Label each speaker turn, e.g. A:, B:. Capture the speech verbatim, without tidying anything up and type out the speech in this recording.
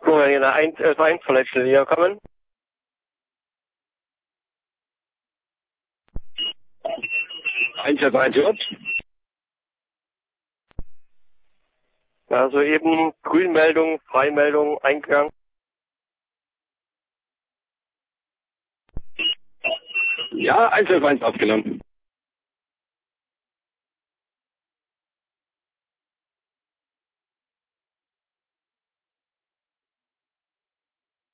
A: Guck mal, hier eine eins elf eins Verletzte wiederkommen.
B: eins elf eins J.
A: Ja, soeben Grünmeldung, Freimeldung eingegangen.
B: Ja, eins elf eins aufgenommen.